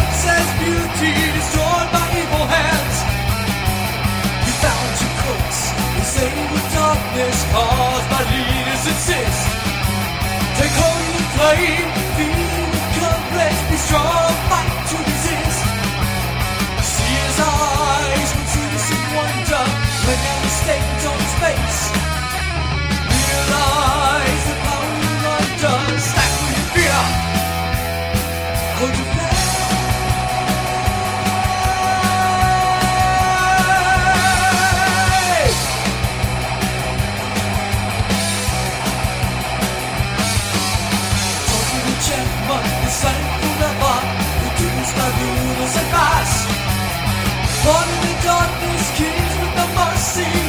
says beauty destroyed by evil hands. You found your crooks, you say with darkness caused by leaders insist. Take hold of the flame, feel with courage, be strong, fight to resist. See his eyes, with truth and wonder, when their mistakes on his face. Realize the power you're under, stack with your fear. Hold your faith. Born in the darkness, kings with no mercy.